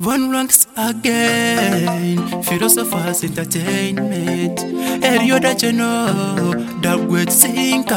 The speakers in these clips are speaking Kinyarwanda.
One ranks again, philosophers entertainment. Area that you know, that great thinkers.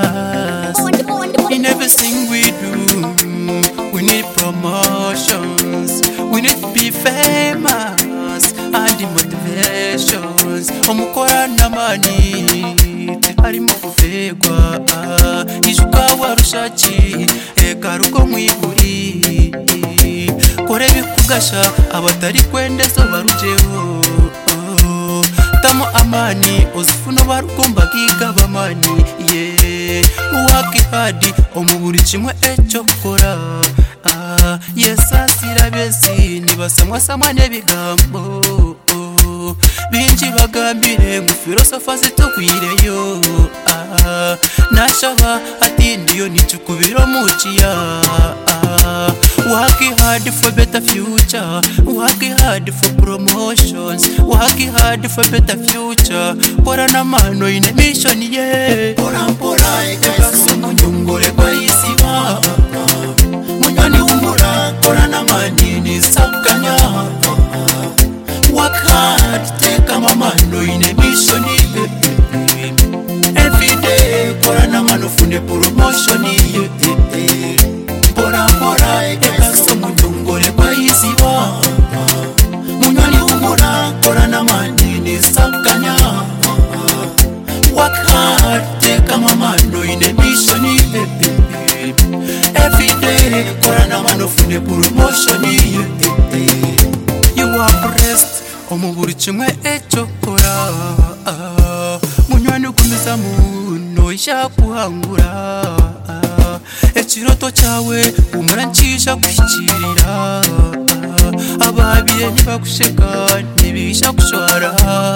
In everything we do, we need promotions. We need to be famous and the motivations. Omukora namani, ari mukuvegwa. Ijuka warushaki, ekaruko mwiguri. Kore bikugasha abatari kwendezo barujeho. Tamo amani ozifuno barukumba kigaba mani. Waki hadi omuburi kimwe echo kora. Yesa sirabesi nibasamwa samwa nebigambo. Binji bagambire mu philosopher zitukwireyo. Nashaba ati ndiyo nichukubiro muchiya. Working hard for better future, working hard for promotions, working hard for better future. Pora na mano in a mission, yeah. Pora ekaso munyungore kwa isiba. Munyani umura, pora na manini sakanya. Work hard, take a mano in a mission, yeah. Every day, pora na mano funde promotion, yeah. Pora ekaso munyungore kwa isiba. Munyani umura, pora na manini sakanya. Work hard, take a mano in a mission, yeah. Every day, pora na mano funde promotion, yeah. You are blessed, omuburi kimwe echo kora. Munyani kumisa muno isha kuhangura. Echiroto chawe umurancisha kushikirira. Ababire nibakusheka nibisha kushwara.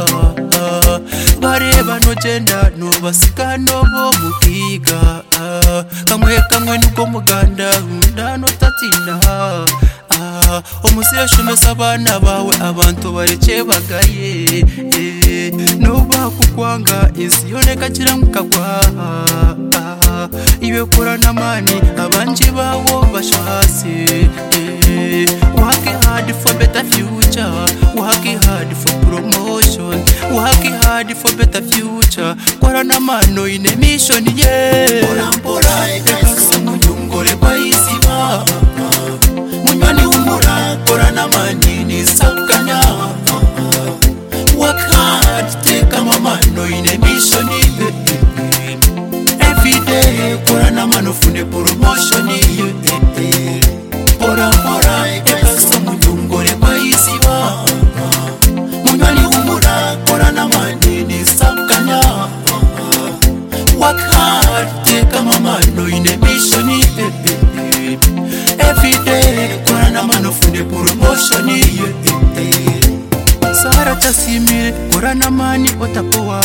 Bareba no genda no basika no bo mukiga. Kamwe nuko muganda ndano tatina. Omusire shumesa abana bawe abantu bareke bagaye. Noba kukwanga isi yoneka kiramukagwa. Ibe kora namani abanji bawo bashase. Working hard for better future, working hard for promotion, working hard for better future. Kora namano in a mission, yeah. Pora ekaso munyungore kwa isiba. Munyani umura, kora namanini sakanya. Work hard, take a mano in a mission, yeah. Every day, kora namano funde promotion, yeah. Pora ekaso munyungore kwa isiba. Munyani umura, kora namanini sakanya. Work hard, take a mano in a mission, yeah. Every day, kora namano funde promotion, yeah. Sara chasimire, kora namani otapowa.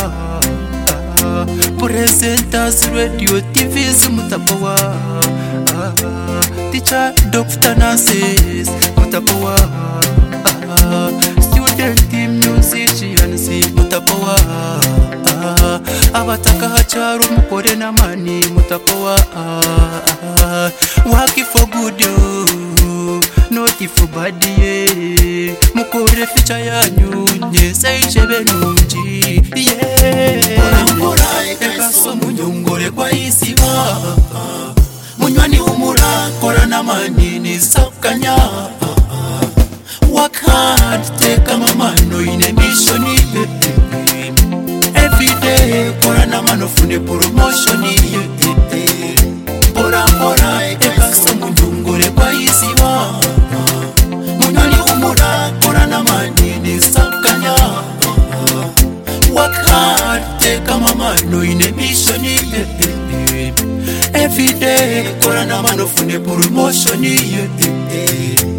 Presenters, radio, TVs, mutapowa. Teacher, doctor, nurses, mutapowa. Student, musicians, mutapowa. Abataka hacharu mukore na mani mutapowa. Working for good, not for bad, yeah. Mukore future yanyu nyesa ichebe nunji, yeah. Pora ekaso munyungore kwa isiba. Munywani umura, kora na manini sakanya. Work hard, take a mano in a mission, yeah. Every day, kora na mano funde promotion, yeah. Pora ekaso munyungore kwa isiba. Munywani umura, kora na manini sakanya. Work hard, take a mano in a mission, yeah. Every day, kora na mano funde promotion, yeah.